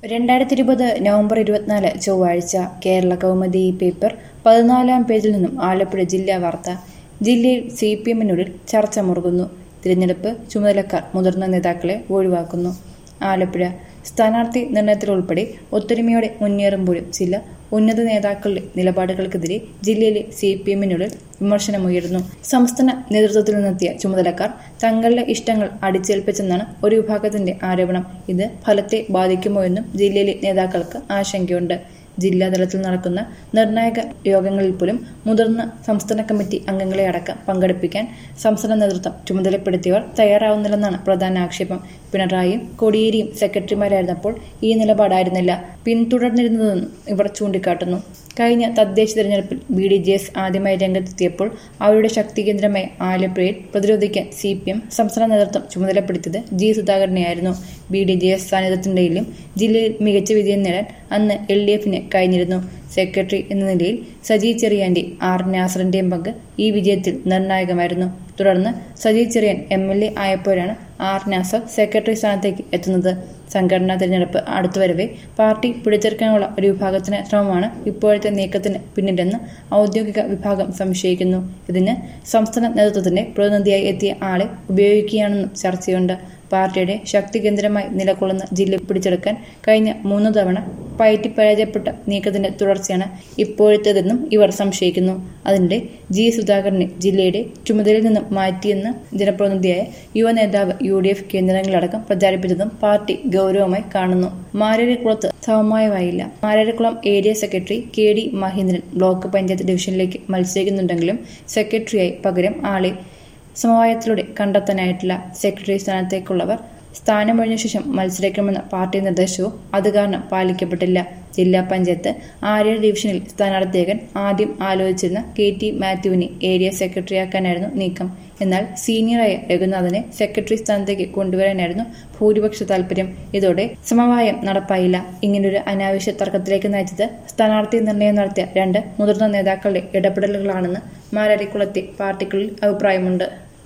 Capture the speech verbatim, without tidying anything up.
രണ്ടായിരത്തി ഇരുപത് നവംബർ ഇരുപത്തിനാല് ചൊവ്വാഴ്ച കേരള കൗമുദി പേപ്പർ പതിനാലാം പേജിൽ നിന്നും ആലപ്പുഴ ജില്ലാ വാർത്ത. ജില്ലയിൽ സി പി എമ്മിനുള്ളിൽ ചർച്ച മുറുകുന്നു. തിരഞ്ഞെടുപ്പ് ചുമതലക്കാർ മുതിർന്ന നേതാക്കളെ ഒഴിവാക്കുന്നു. ആലപ്പുഴ സ്ഥാനാർത്ഥി നിർണയത്തിലുൾപ്പെടെ ഒത്തൊരുമയോടെ മുന്നേറുമ്പോഴും ചില ഉന്നത നേതാക്കളുടെ നിലപാടുകൾക്കെതിരെ ജില്ലയിലെ സി പി എമ്മിനുള്ളിൽ വിമർശനമുയരുന്നു. സംസ്ഥാന നേതൃത്വത്തിൽ നിന്നെത്തിയ ചുമതലക്കാർ തങ്ങളുടെ ഇഷ്ടങ്ങൾ അടിച്ചേൽപ്പിച്ചെന്നാണ് ഒരു വിഭാഗത്തിന്റെ ആരോപണം. ഇത് ഫലത്തെ ബാധിക്കുമോ എന്നും ജില്ലയിലെ നേതാക്കൾക്ക് ആശങ്കയുണ്ട്. ജില്ലാതലത്തിൽ നടക്കുന്ന നിർണായക യോഗങ്ങളിൽ പോലും മുതിർന്ന സംസ്ഥാന കമ്മിറ്റി അംഗങ്ങളെ അടക്കം പങ്കെടുപ്പിക്കാൻ സംസ്ഥാന നേതൃത്വം ചുമതലപ്പെടുത്തിയവർ തയ്യാറാവുന്നില്ലെന്നാണ് പ്രധാന ആക്ഷേപം. പിണറായിയും കോടിയേരിയും സെക്രട്ടറിമാരായിരുന്നപ്പോൾ ഈ നിലപാടായിരുന്നില്ല പിന്തുടർന്നിരുന്നതെന്നും ഇവർ ചൂണ്ടിക്കാട്ടുന്നു. കഴിഞ്ഞ തദ്ദേശ തെരഞ്ഞെടുപ്പിൽ ബി ഡി ജെ എസ് ആദ്യമായി രംഗത്തെത്തിയപ്പോൾ അവരുടെ ശക്തി കേന്ദ്രമായ ആലപ്പുഴയിൽ പ്രതിരോധിക്കാൻ സി പി എം സംസ്ഥാന നേതൃത്വം ചുമതലപ്പെടുത്തിയത് ജി സുധാകരനെയായിരുന്നു. ബി ഡി ജെ എസ് സാന്നിധ്യത്തിന്റെയും ജില്ലയിൽ മികച്ച വിജയം നേടാൻ അന്ന് എൽ ഡി എഫിന് കഴിഞ്ഞിരുന്നു. സെക്രട്ടറി എന്ന നിലയിൽ സജി ചെറിയാന്റെ ആർ നാസറിന്റെയും പങ്ക് ഈ വിജയത്തിൽ നിർണായകമായിരുന്നു. തുടർന്ന് Saji Cheriyan M L A ആയപ്പോഴാണ് ആർ നാസർ സെക്രട്ടറി സ്ഥാനത്തേക്ക് എത്തുന്നത്. സംഘടനാ തെരഞ്ഞെടുപ്പ് അടുത്തുവരവെ പാർട്ടി പിടിച്ചെടുക്കാനുള്ള ഒരു വിഭാഗത്തിന് ശ്രമമാണ് ഇപ്പോഴത്തെ നീക്കത്തിന് പിന്നിലെന്ന് ഔദ്യോഗിക വിഭാഗം സംശയിക്കുന്നു. ഇതിന് സംസ്ഥാന നേതൃത്വത്തിന്റെ പ്രതിനിധിയായി എത്തിയ ആളെ ഉപയോഗിക്കുകയാണെന്നും ചർച്ചയുണ്ട്. പാർട്ടിയുടെ ശക്തി കേന്ദ്രമായി നിലകൊള്ളുന്ന ജില്ല പിടിച്ചെടുക്കാൻ കഴിഞ്ഞ മൂന്നു തവണ പയറ്റി പരാജയപ്പെട്ട നീക്കത്തിന്റെ തുടർച്ചയാണ് ഇപ്പോഴത്തേതെന്നും ഇവർ സംശയിക്കുന്നു. അതിനിടെ ജി സുധാകരനെ ജില്ലയുടെ ചുമതലയിൽ നിന്നും മാറ്റിയെന്ന് ജനപ്രതിനിധിയായ യുവ നേതാവ് യു ഡി എഫ് കേന്ദ്രങ്ങളിലടക്കം പ്രചാരിപ്പിച്ചതും പാർട്ടി ഗൗരവമായി കാണുന്നു. മാരാരിക്കുളത്ത് സമവായമായില്ല. മാരാരിക്കുളം area secretary K D Mahendran block panchayat ഡിവിഷനിലേക്ക് മത്സരിക്കുന്നുണ്ടെങ്കിലും സെക്രട്ടറിയായി പകരം ആളെ സമവായത്തിലൂടെ കണ്ടെത്താനായിട്ടില്ല. സെക്രട്ടറി സ്ഥാനത്തേക്കുള്ളവർ സ്ഥാനമൊഴിഞ്ഞ ശേഷം മത്സരിക്കണമെന്ന പാർട്ടി നിർദ്ദേശവും അത് കാരണം പാലിക്കപ്പെട്ടില്ല. ജില്ലാ പഞ്ചായത്ത് ആര്യ ഡിവിഷനിൽ സ്ഥാനാർത്ഥിയാകാൻ ആദ്യം ആലോചിച്ചിരുന്ന കെ ടി മാത്യുവിനെ ഏരിയ സെക്രട്ടറിയാക്കാനായിരുന്നു നീക്കം. എന്നാൽ സീനിയറായ രഘുനാഥനെ സെക്രട്ടറി സ്ഥാനത്തേക്ക് കൊണ്ടുവരാനായിരുന്നു ഭൂരിപക്ഷ താൽപര്യം. ഇതോടെ സമവായം നടപ്പായില്ല. ഇങ്ങനൊരു അനാവശ്യ തർക്കത്തിലേക്ക് നയിച്ചത് സ്ഥാനാർത്ഥി നിർണയം നടത്തിയ രണ്ട് മുതിർന്ന നേതാക്കളുടെ ഇടപെടലുകളാണെന്ന് മാരാരിക്കുളത്തെ പാർട്ടിക്കുള്ളിൽ അഭിപ്രായമുണ്ട്.